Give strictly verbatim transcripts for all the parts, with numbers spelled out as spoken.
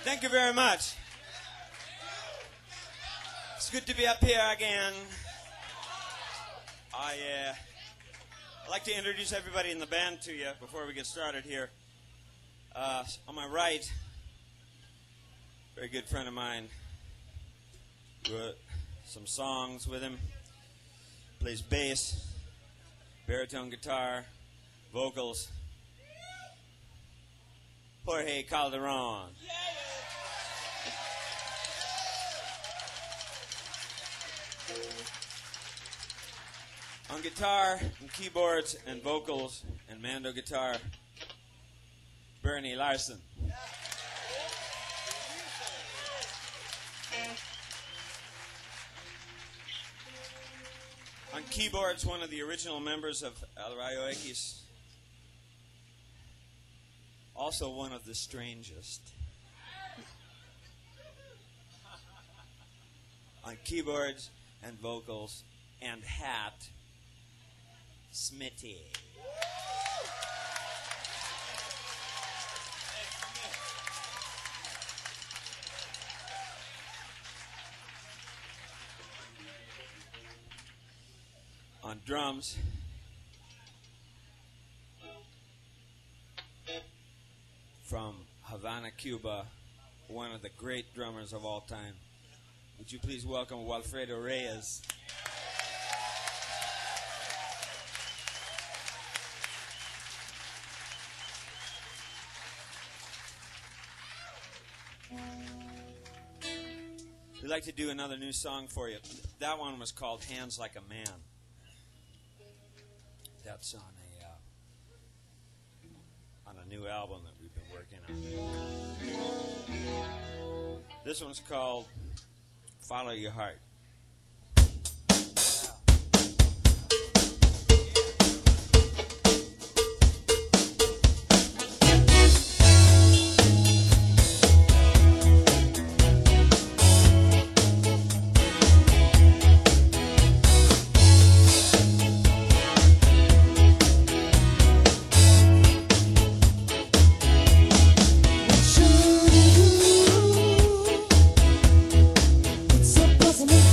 Thank you very much. It's good to be up here again. I, uh, I'd like to introduce everybody in the band to you before we get started here. Uh, on my right, very good friend of mine. Wrote some songs with him. Plays bass, baritone guitar, vocals. Jorge Calderon. On guitar and keyboards and vocals and mando guitar, Bernie Larson. On keyboards, one of the original members of El Rayo X. Also one of the strangest. On keyboards and vocals and hat, Smitty. On drums, from Havana, Cuba, one of the great drummers of all time. Would you please welcome Walfredo Reyes? We'd like to do another new song for you. That one was called Hands Like a Man. That's on a uh, on a new album that we've been working on. This one's called Follow Your Heart. It's a puzzle.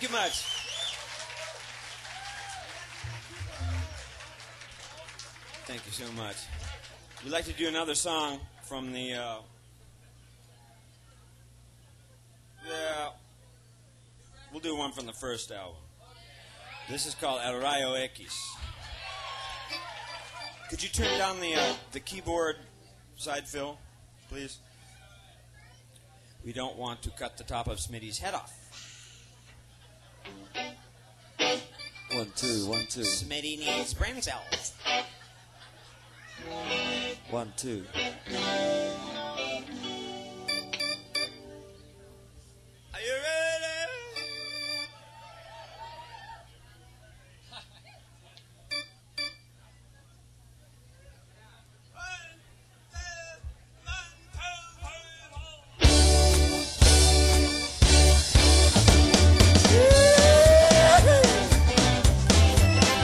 Thank you much. Thank you so much. We'd like to do another song from the, uh, yeah, we'll do one from the first album. This is called El Rayo X. Could you turn down the uh, the keyboard side fill, please? We don't want to cut the top of Smitty's head off. One, two, one, two. Smitty needs brain cells. One, two. Are you ready?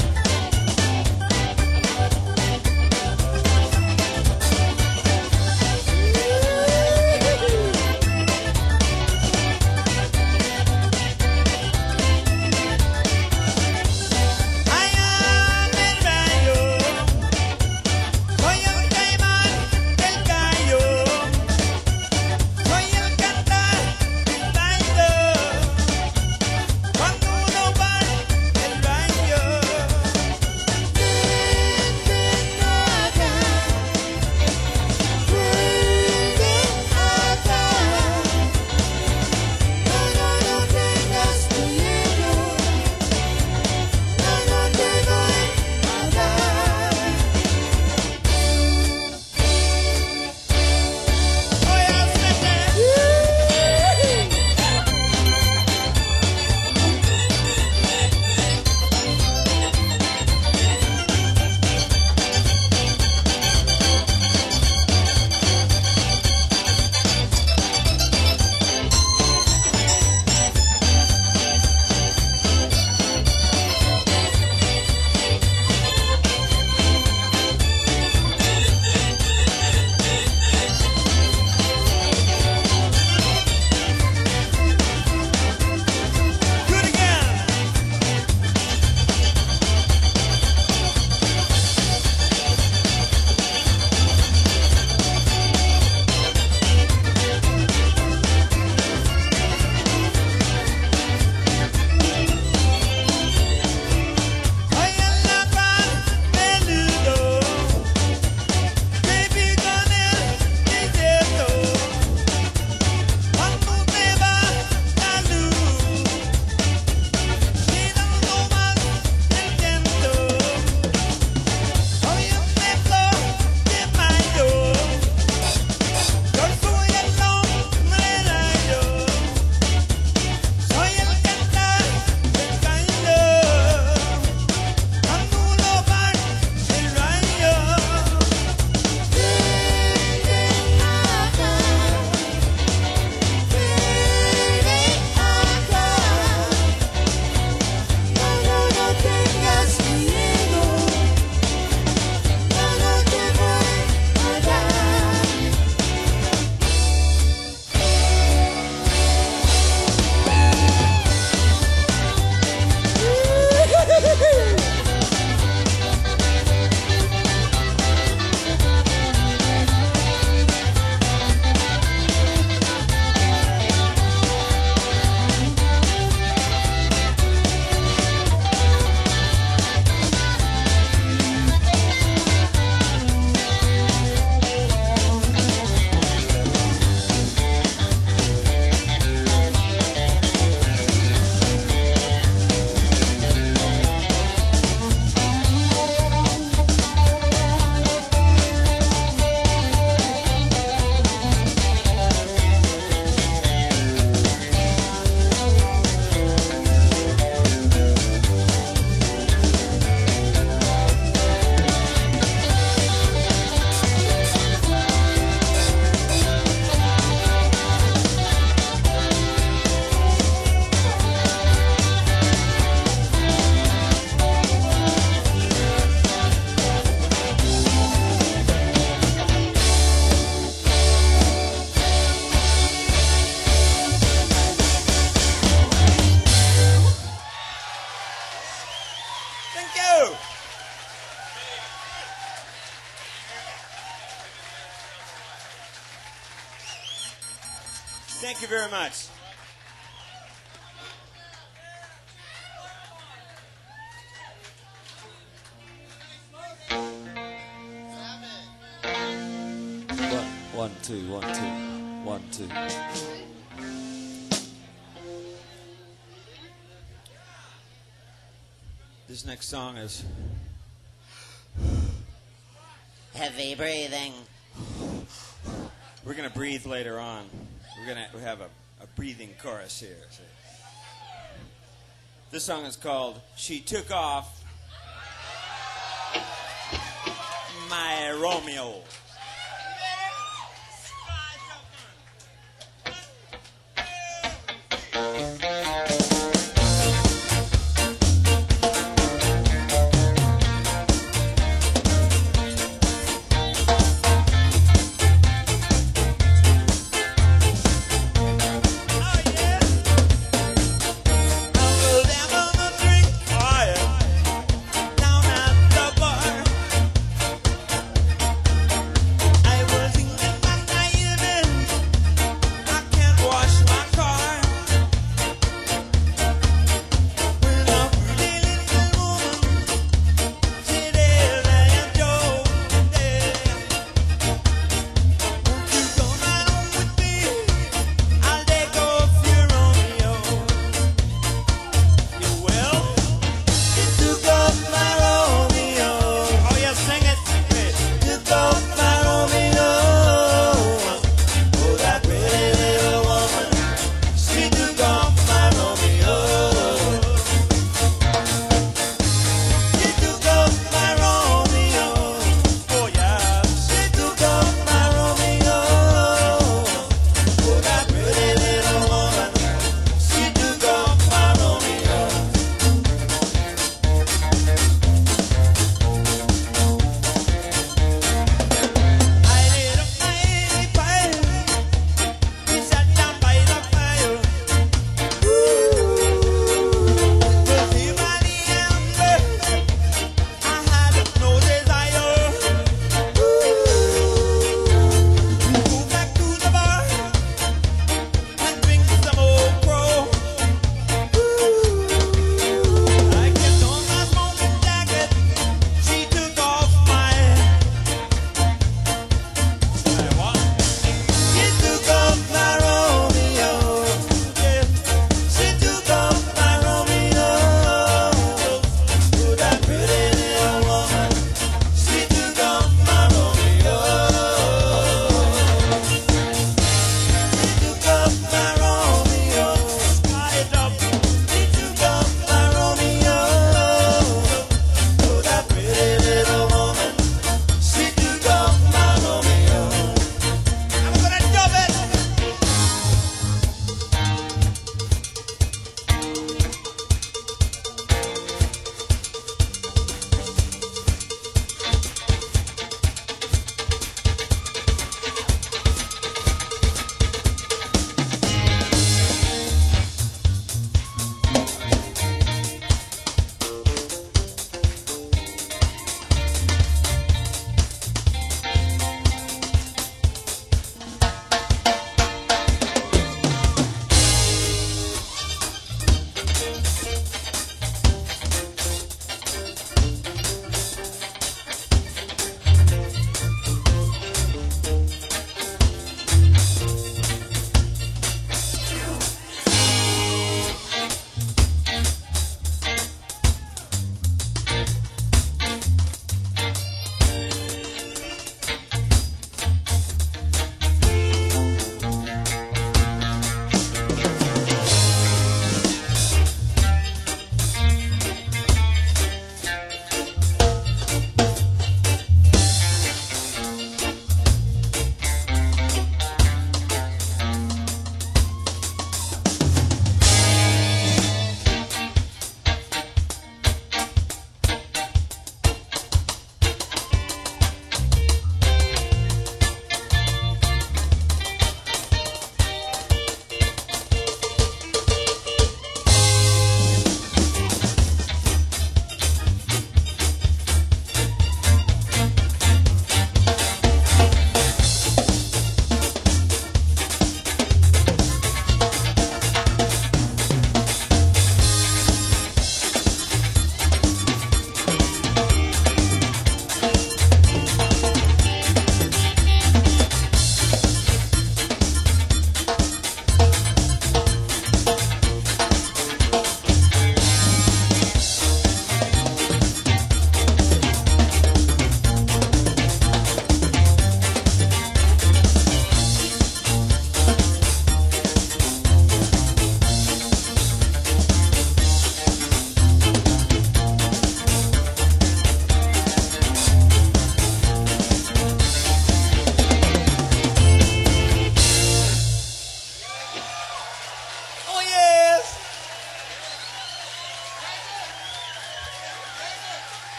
Thank Thank you very much. One, one, two, one, two, one, two. This next song is Heavy breathing. we're going to breathe later on. We're going to have a, a breathing chorus here. See? This song is called She Took Off My Romeo.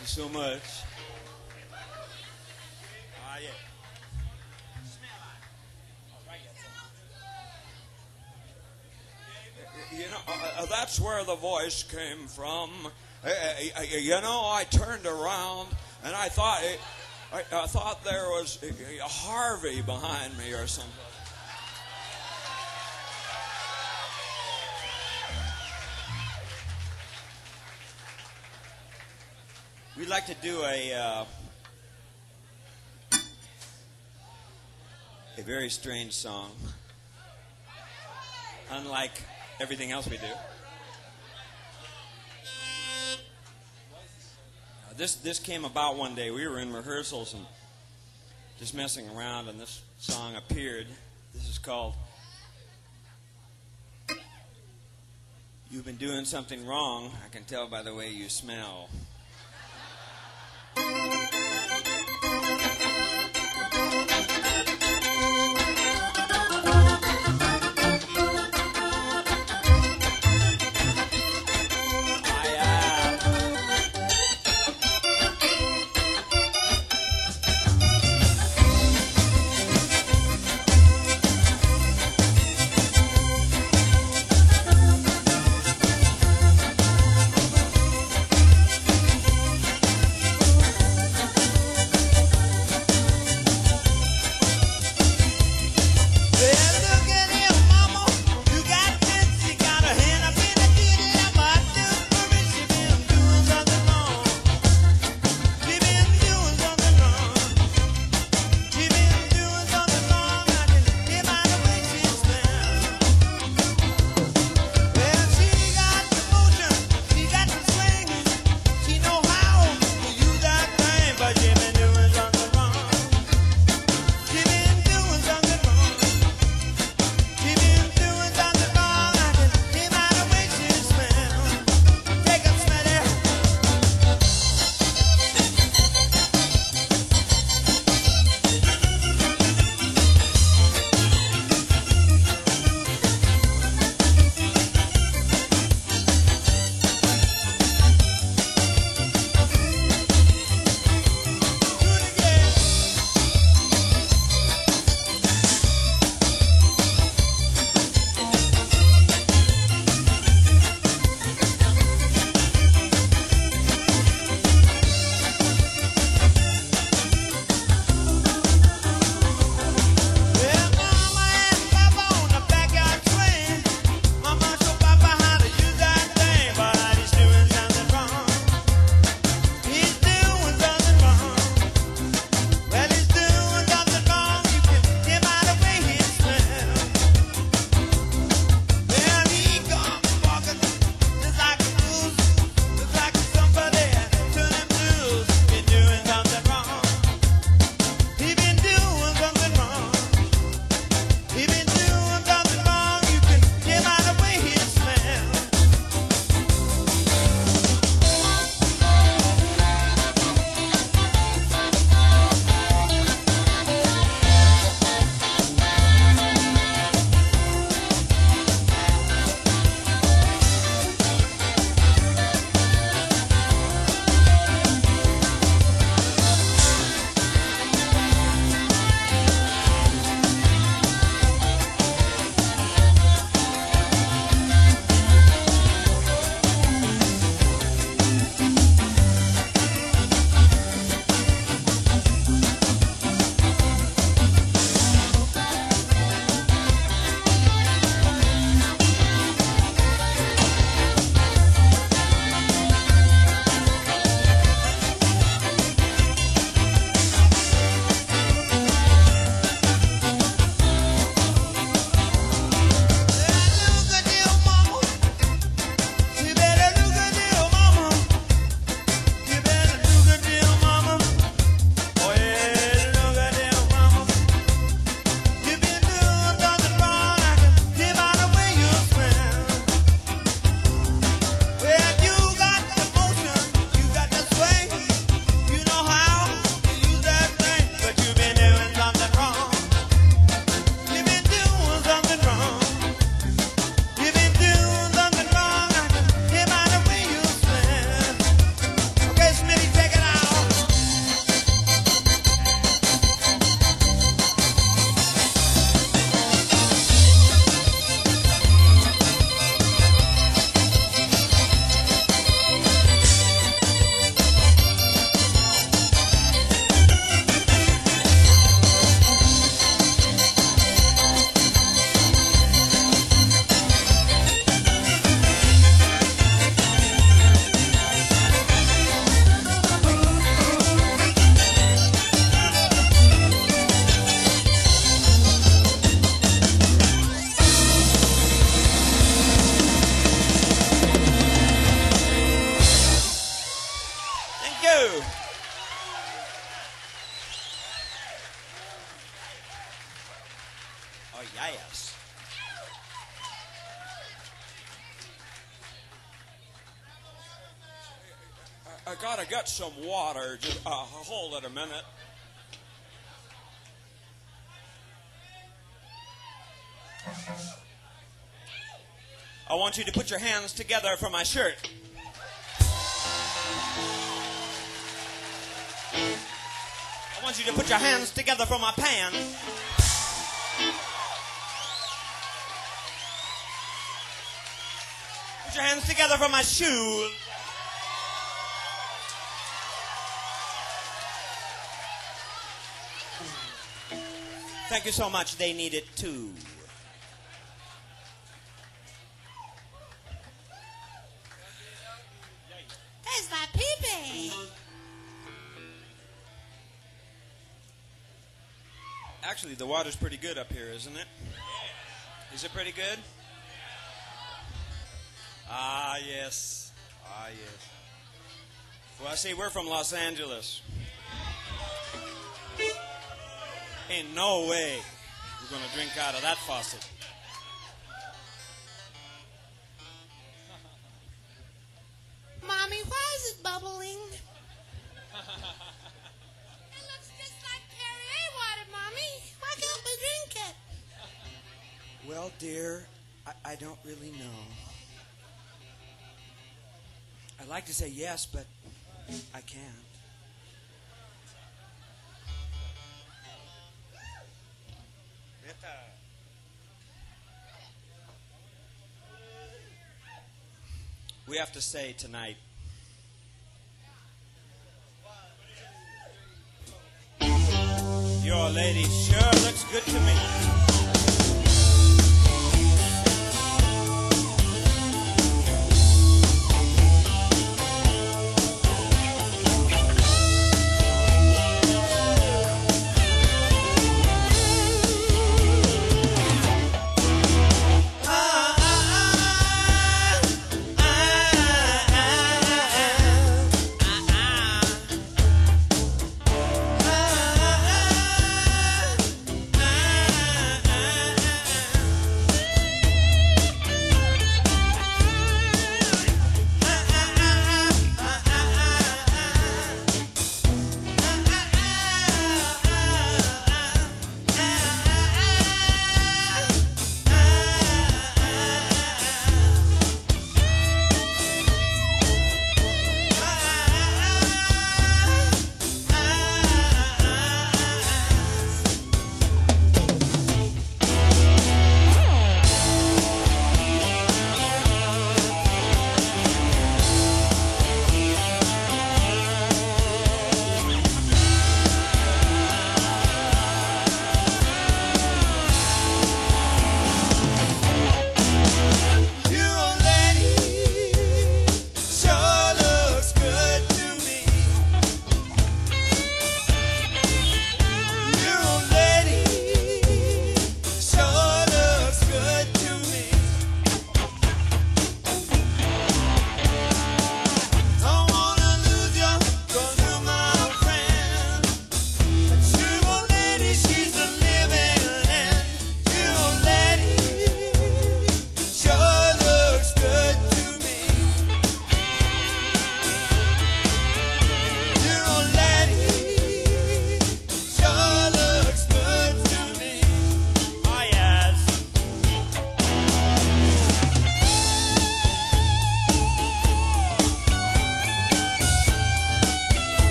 you so much. Ah, yeah. You know, uh, uh, that's where the voice came from. Uh, uh, uh, you know, I turned around and I thought it, I, I thought there was uh, uh, Harvey behind me or something. We'd like to do a uh, a very strange song, unlike everything else we do. Uh, this this came about one day. We were in rehearsals and just messing around, and this song appeared. This is called "You've Been Doing Something Wrong. I Can Tell by the Way You Smell." you. Oh, yes. I, I gotta get some water. Just uh, hold it a minute. I want you to put your hands together for my shirt. I want you to put your hands together for my pants. Put your hands together for my shoes. Thank you so much. They need it too. There's my pee-pee. Actually, the water's pretty good up here, isn't it? Is it pretty good? Ah, yes. Ah, yes. Well, see, we're from Los Angeles. Ain't no way we're going to drink out of that faucet. Mommy, why is it bubbling? It looks just like Perrier water, Mommy. Why can't we drink it? Well, dear, I, I don't really know. I'd like to say yes, but I can't. We have to say tonight, your lady sure looks good to me.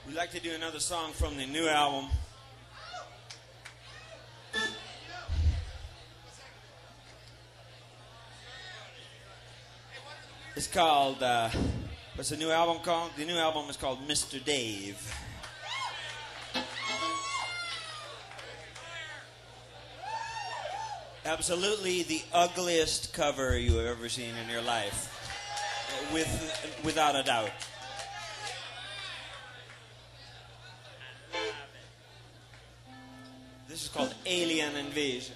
We'd like to do another song from the new album. It's called, uh, what's the new album called? The new album is called Mister Dave. Absolutely the ugliest cover you have ever seen in your life. With, without a doubt. This is called Alien Invasion.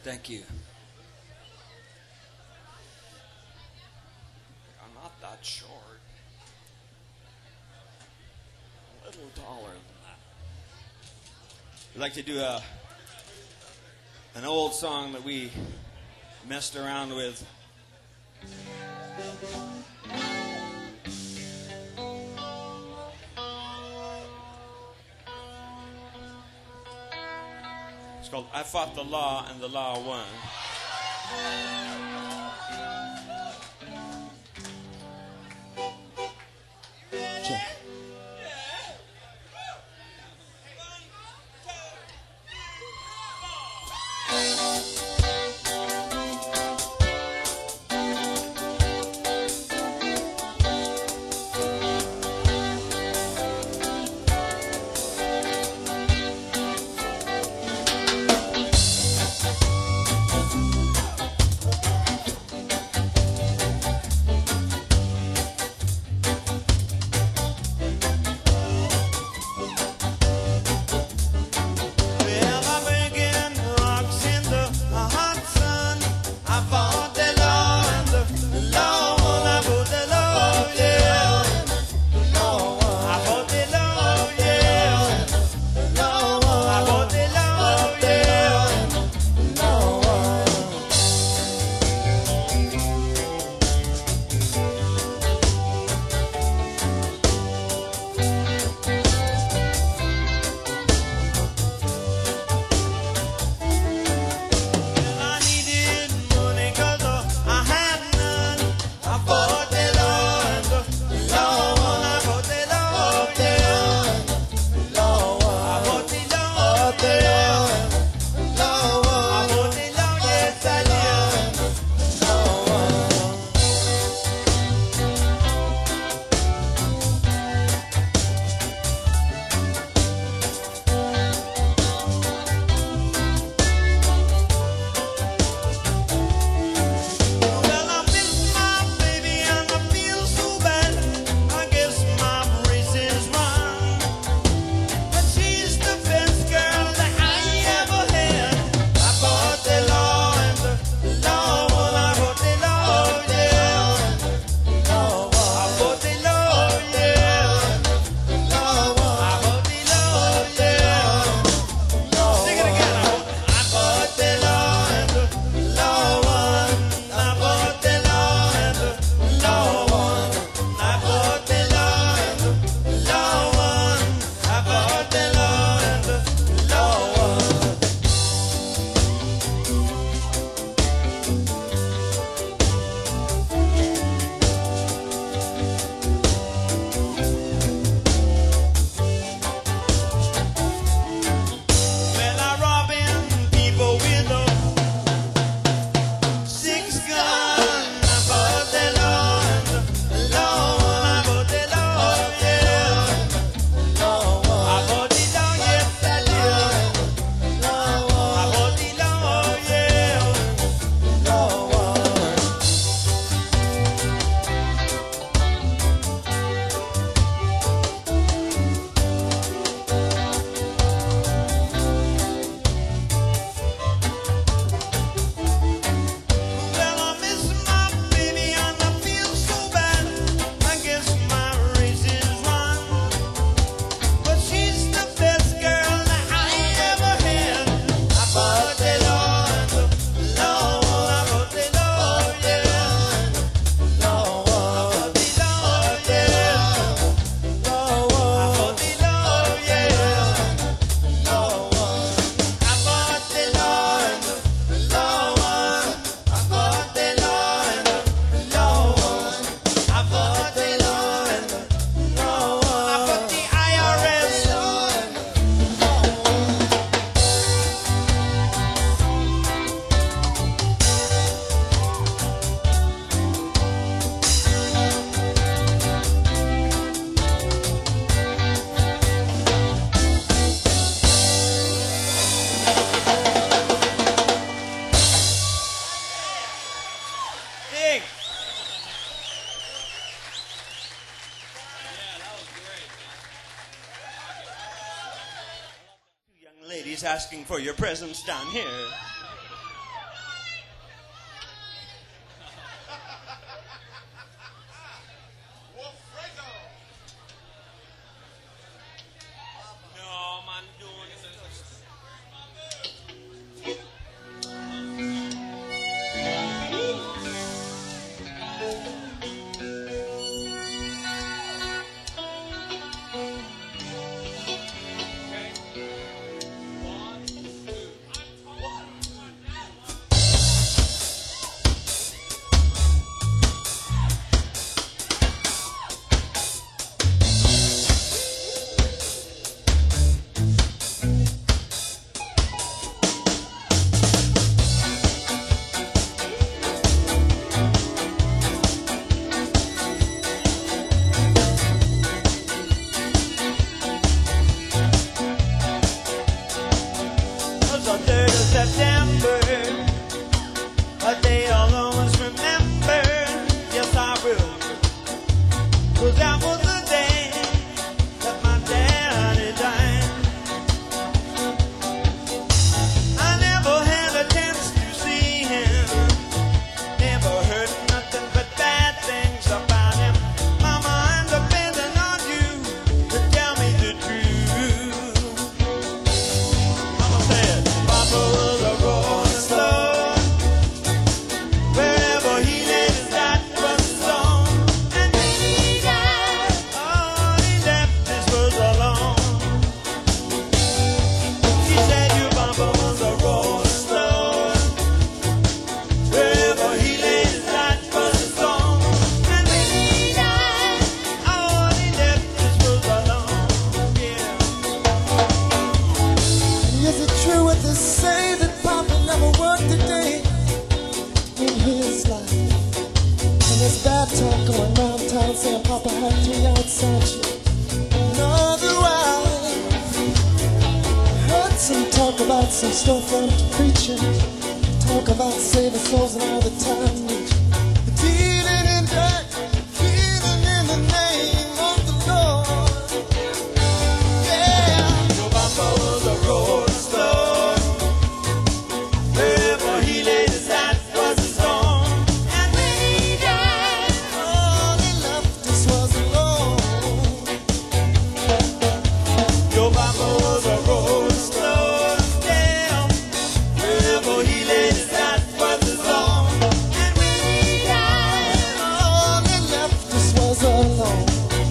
Thank you. I'm not that short. A little taller than that. We'd like to do a an old song that we messed around with. It's called I Fought the Law and the Law Won. Check. Well, I began rocks in the hot sun. I fought the law and the law won. I fought the law, yeah. I fought the law, yeah. I fought the law, yeah. Well, I needed money 'cause uh, I had none. I fought the law and the law won. I fought the law, yeah. I fought the law, yeah. I fought the law, yes I did. Well, I miss my baby and I feel so bad. I guess my race is run. But she's the best girl that I ever had. I fought the law and the law won. I fought the law, yeah. I fought the law, yeah. I fought the law, yeah. Sing it again. I fought the law and the law won. I fought the law and the law won. I fought the law and the law won. I fought the law and the law won. Well, I robbing people with a six gun. I fought the law and the law won. I fought the law, yeah. I fought the law, yes I did. I fought the law, yeah. Well, I miss my baby and I feel so bad. I guess my race is run. But she's the best girl that I ever had. I fought the law and the law won. I fought the law, yeah. I fought the law, yeah. I fought the law, yeah. I fought the law and the law won. I fought the law and the law won. I fought the law and the law won. I fought the I R S. Dig. Two young ladies asking for your presence down here. going round town saying Papa had three outside you. Another ride. Heard some talk about some storefront preaching. Talk about saving souls and all the time. Dealing in dirt, healing in the name of the Lord. Yeah. Your papa was a road star. Wherever he laid his hat was his home. And when he died, All he left us was alone. Your papa was a road star. Yeah. Wherever he laid his hat was his home. and when he died, All he left us was alone.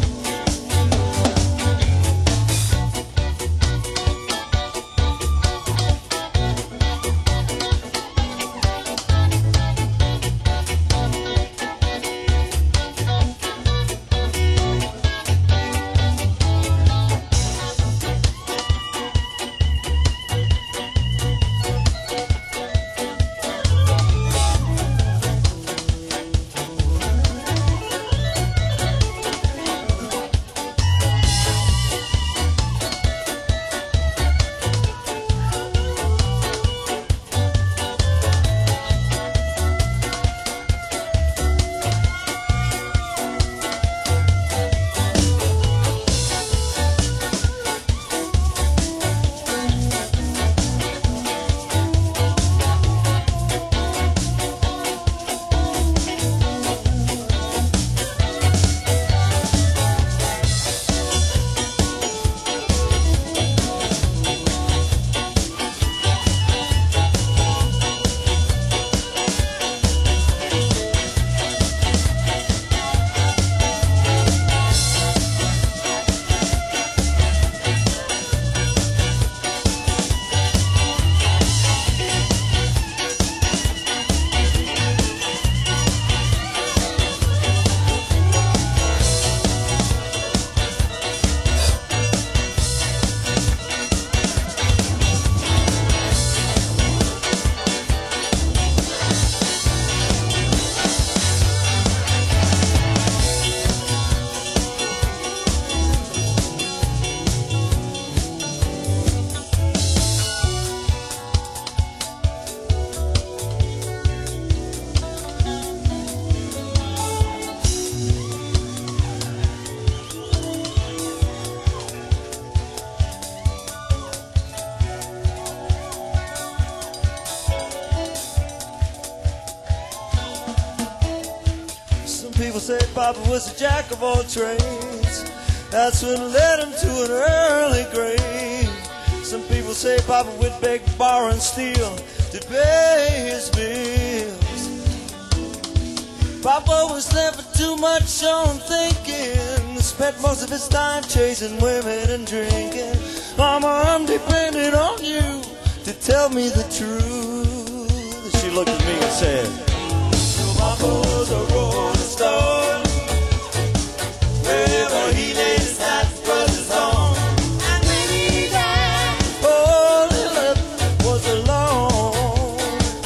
Some people say Papa was a jack of all trades. That's what led him to an early grave. Some people say Papa would beg, borrow, and steal to pay his bills. Papa was never too much on thinking. Spent most of his time chasing women and drinking. Mama, I'm depending on you to tell me the truth. She looked at me and said, Papa was a rolling stone. Wherever he laid his hat was his home. and when he died, All he left was alone.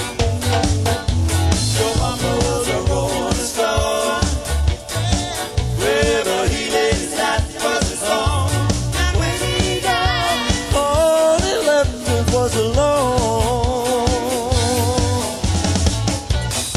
Your mama was a rolling stone. Wherever he laid his hat was his home. and when he died, All he left was alone.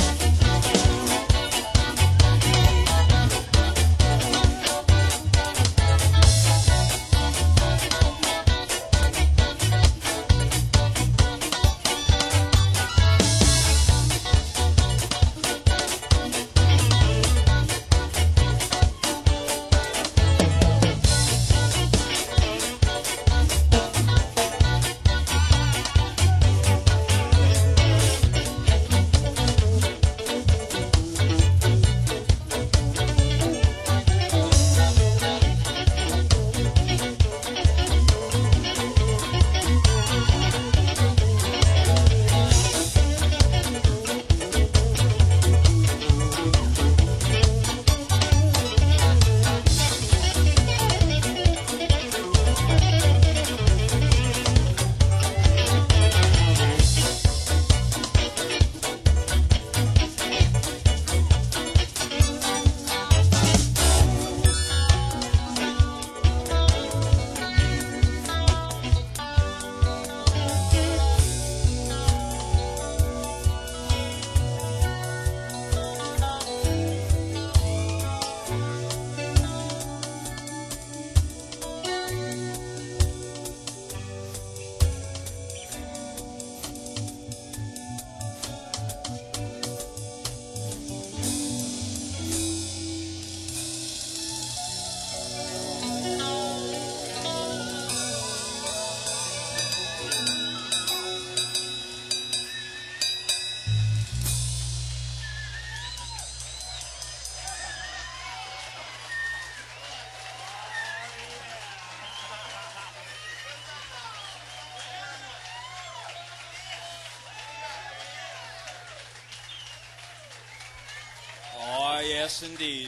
Yes, indeed.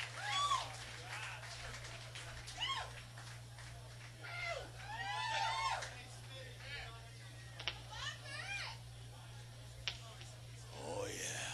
Oh, yeah.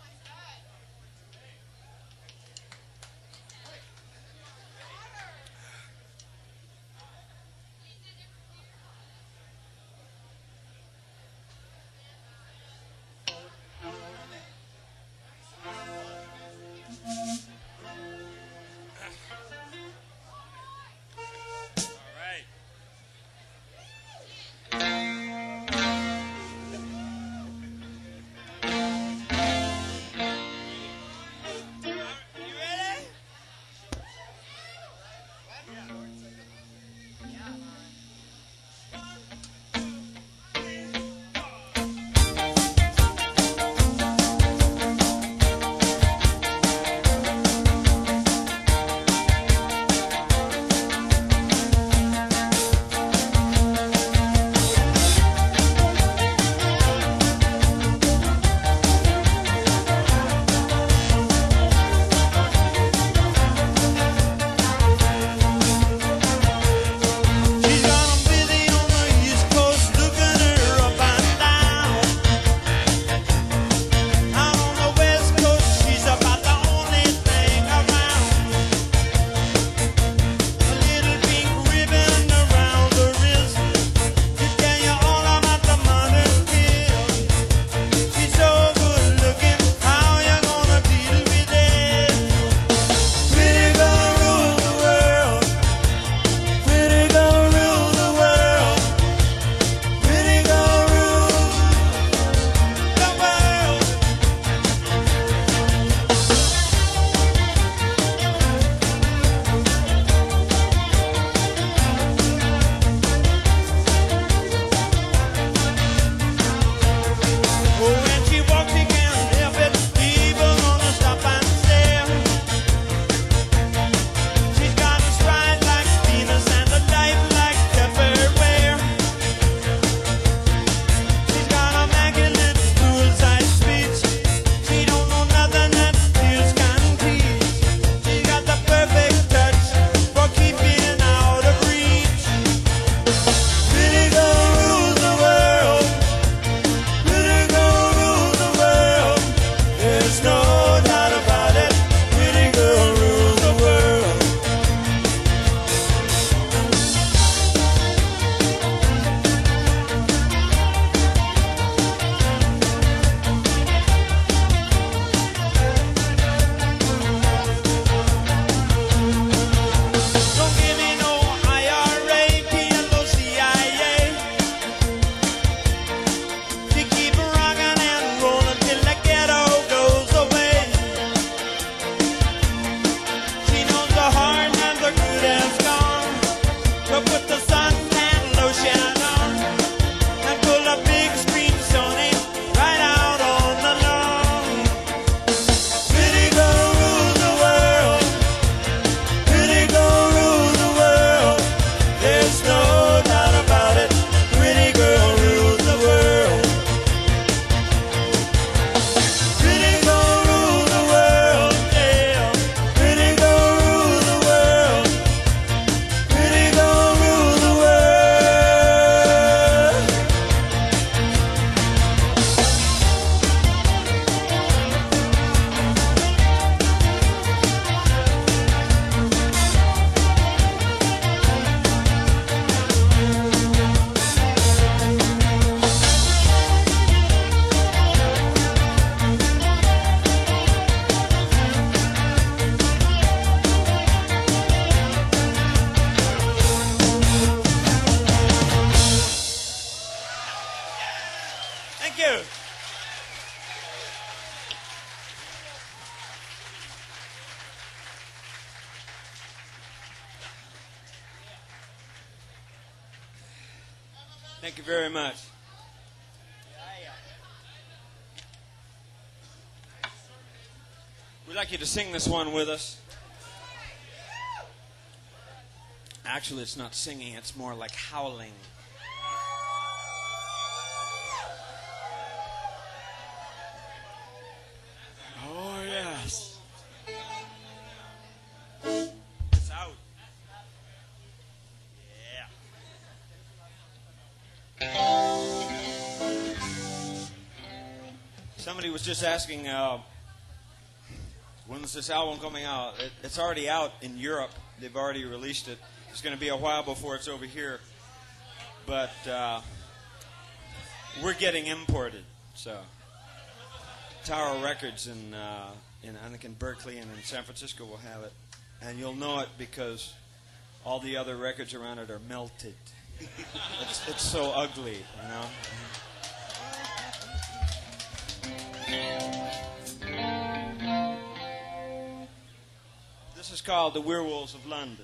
Thank you very much. We'd like you to sing this one with us. Actually, it's not singing, it's more like howling. Oh, yes. Somebody was just asking, uh, when's this album coming out? It, it's already out in Europe. They've already released it. It's going to be a while before it's over here. But uh, we're getting imported. So Tower Records in, uh, in, I think in Berkeley and in San Francisco will have it. And you'll know it because all the other records around it are melted. It's, it's so ugly, you know. This is called The Werewolves of London.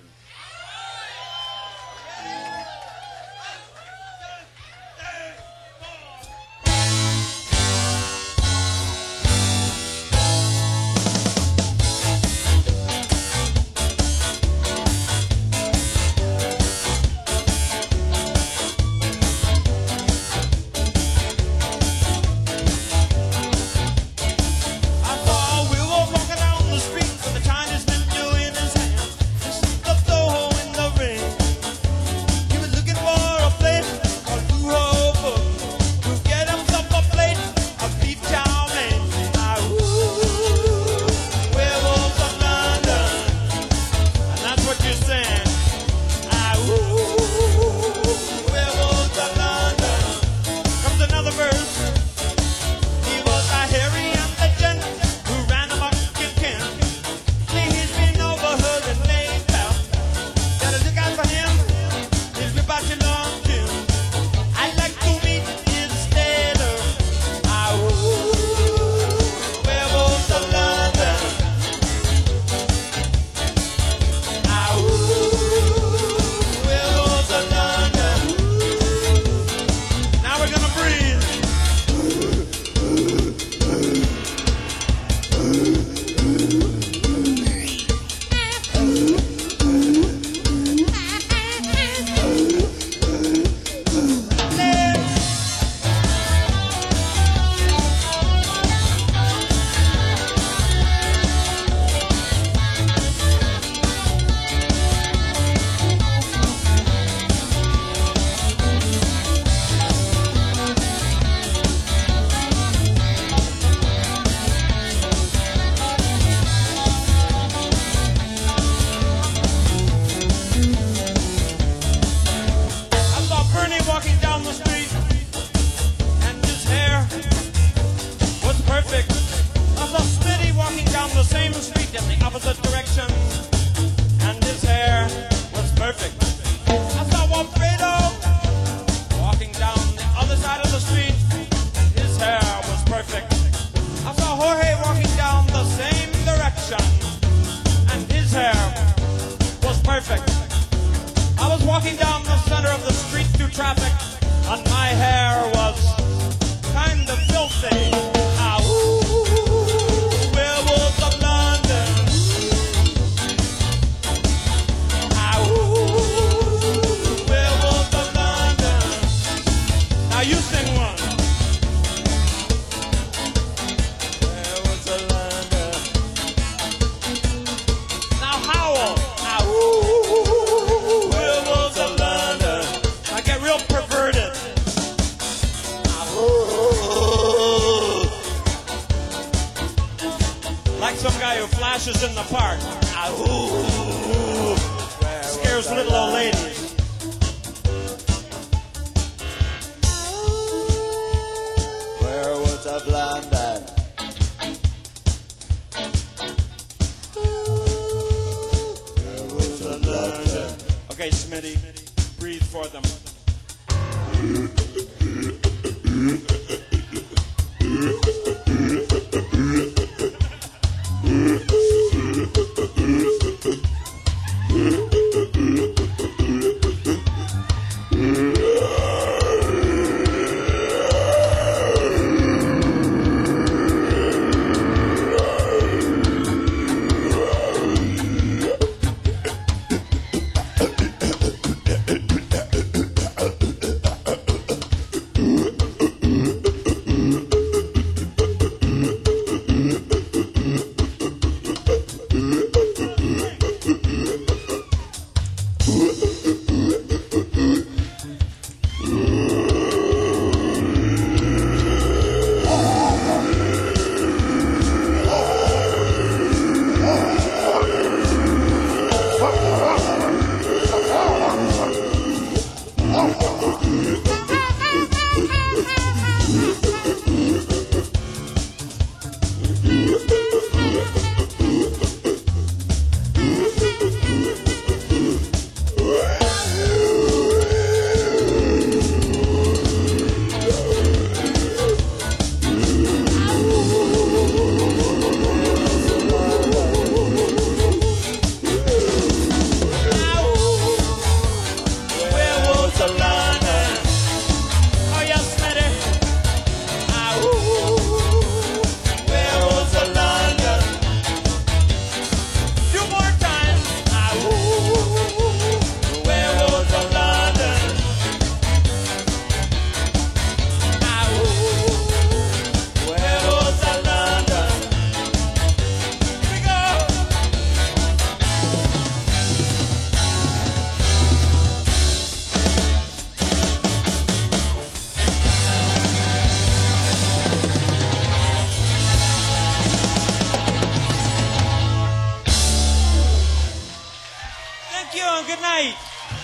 good night.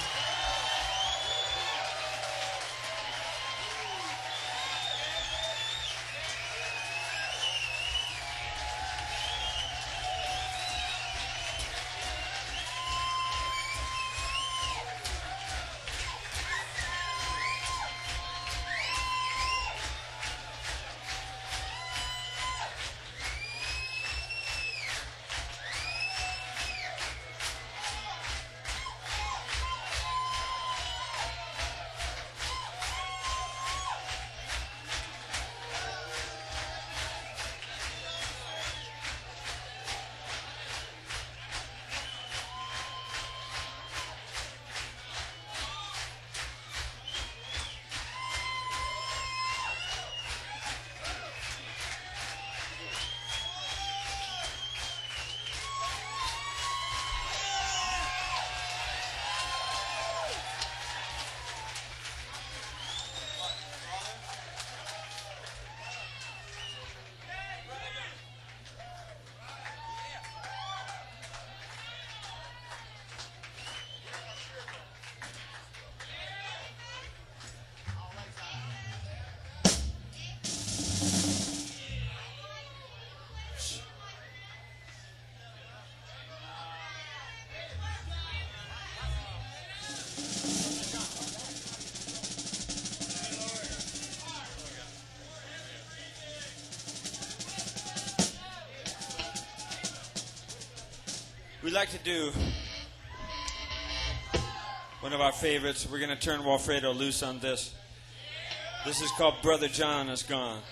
We like to do one of our favorites. We're going to turn Walfredo loose on this. This is called Brother John Is Gone.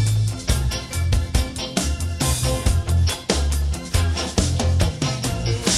Thank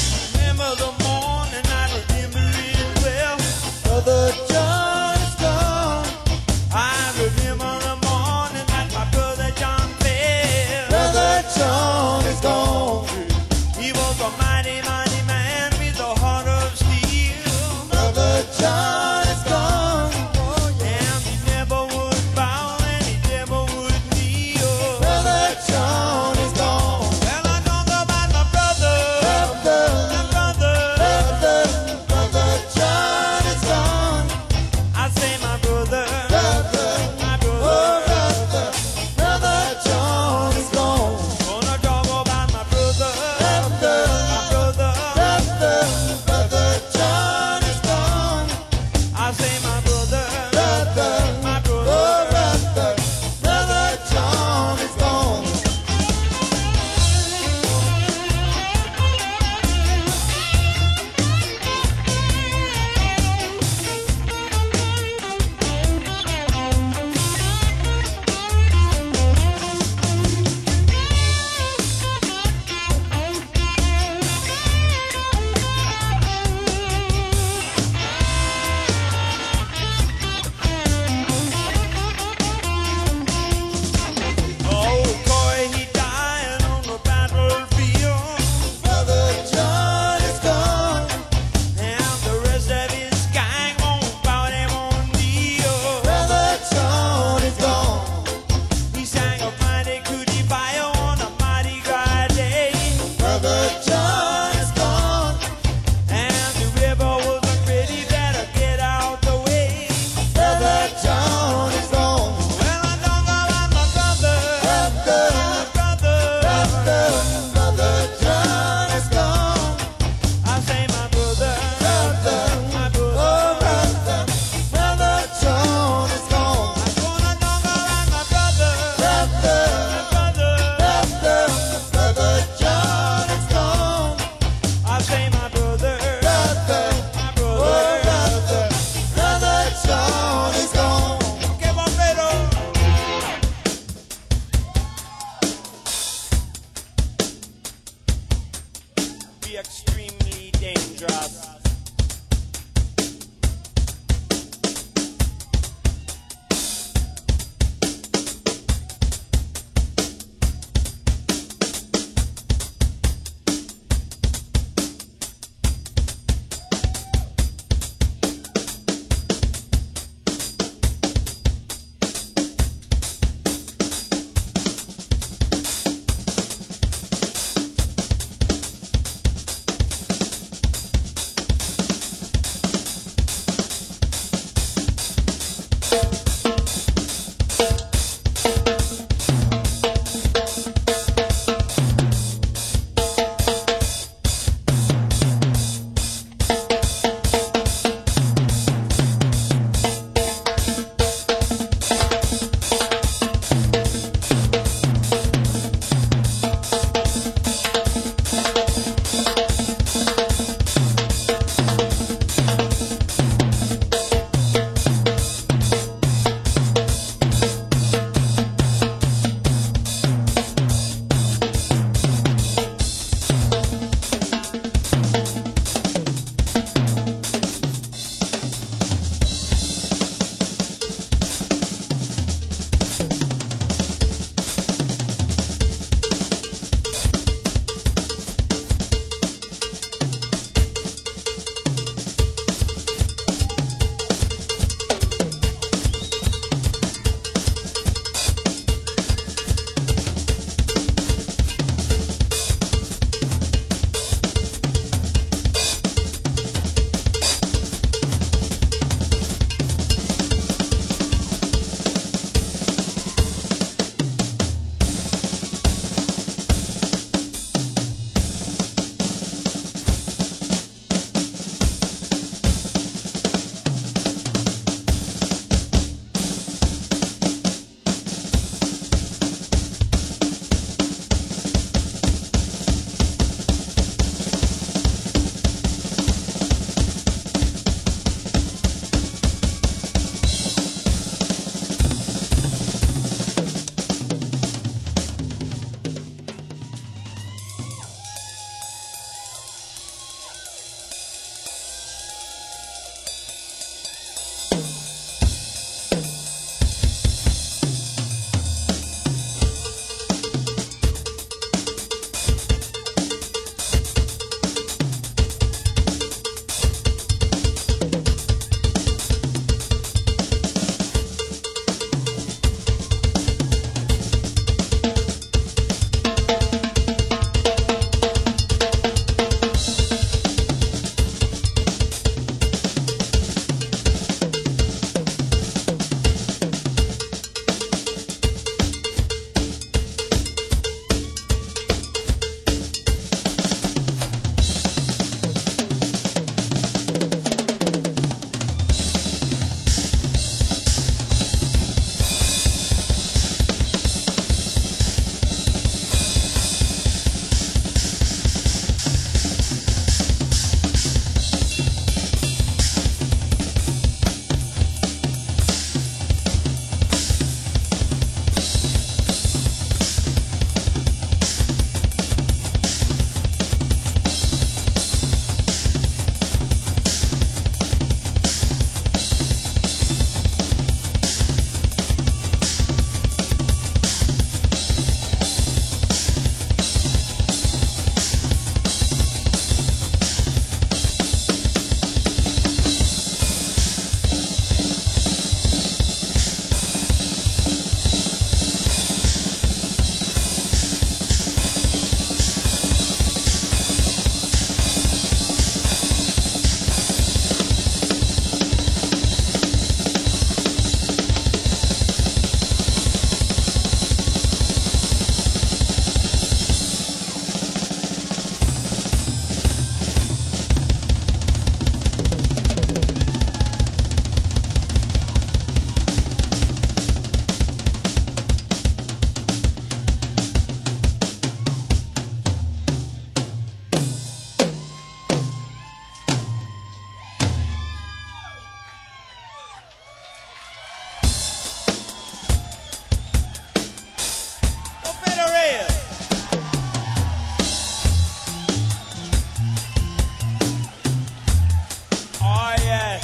Oh, yeah.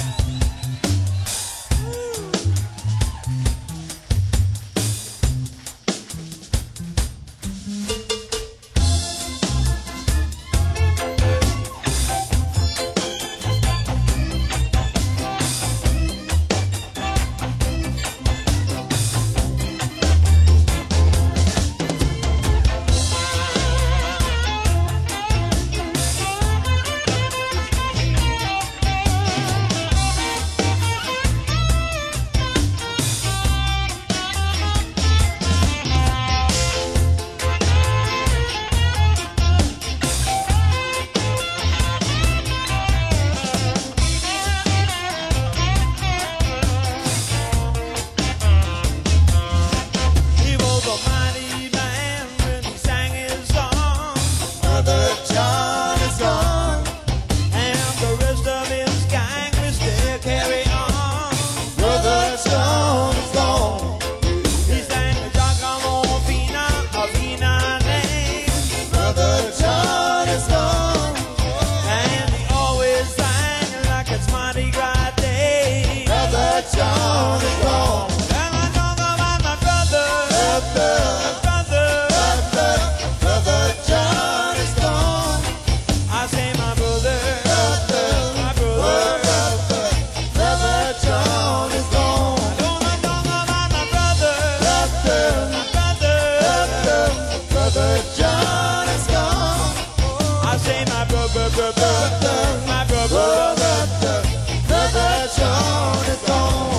He was a mighty man when he sang his song. Brother John is gone. And the rest of his gang will still carry on. Brother John is gone. He sang the Giacomo Fina, a Fina name. Brother John is gone. And he always sang like it's Mardi Gras Day. Brother John is gone. And I talk about my brother, Brother, my brother. brother, brother John is gone. I say my brother, Brother, my brother. brother, brother John is gone. Don't I talk about my brother, Brother, my brother. brother, brother John is gone. I say my brother, brother, my brother. Brother, brother John is gone.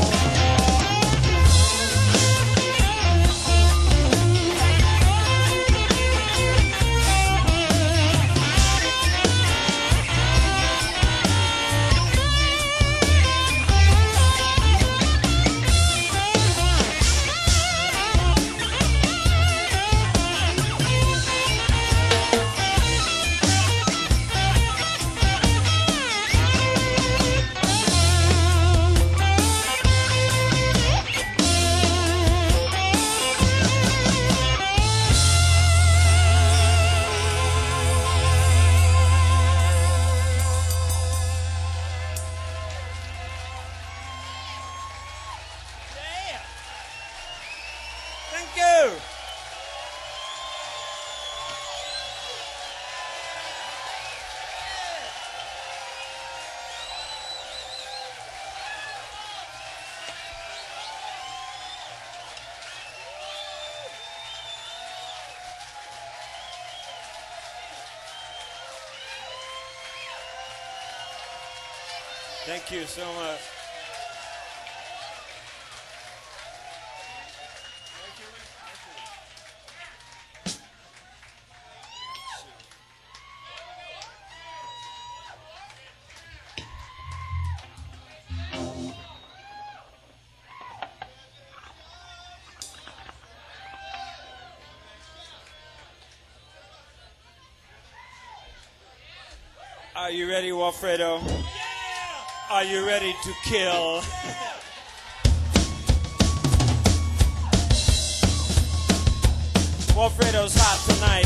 Yeah. Thank you. Thank you so much. Are you ready, Walfredo? Yeah! Are you ready to kill? Walfredo's hot tonight.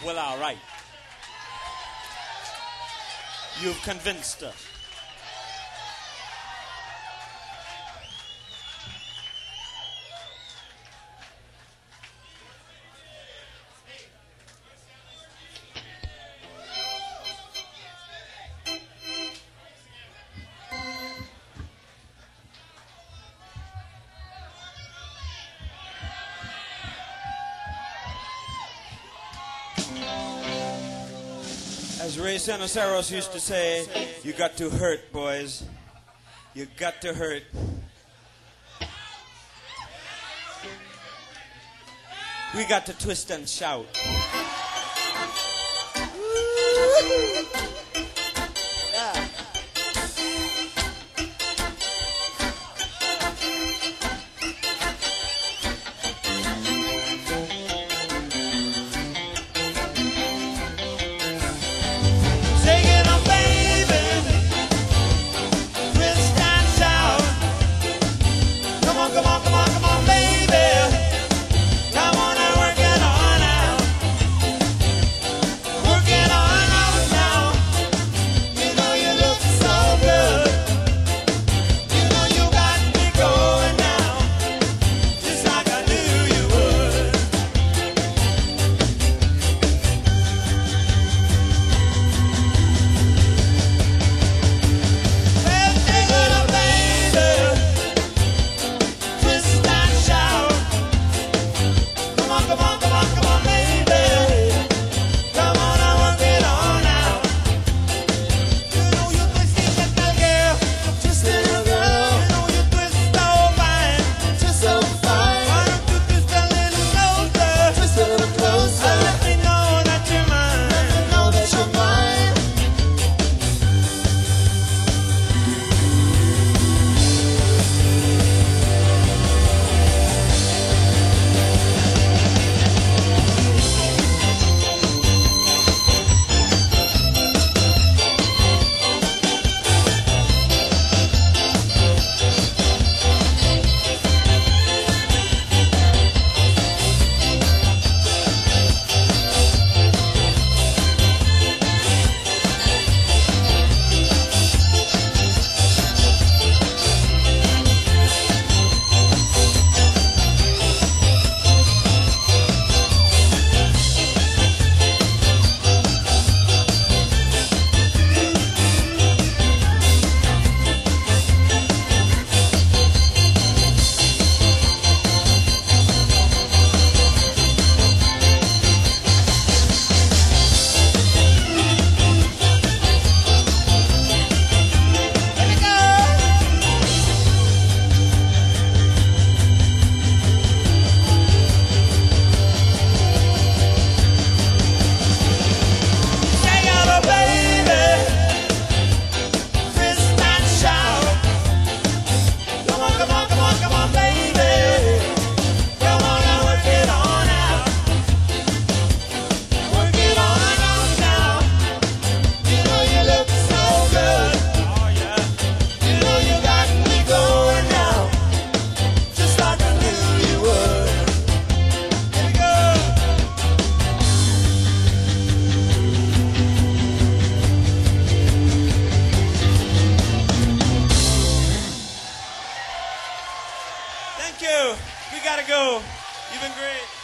Well, all right. You've convinced us. As Ray Sanoceros used to say, you got to hurt, boys. You got to hurt. We got to twist and shout. Yeah. Thank you. We gotta go. You've been great.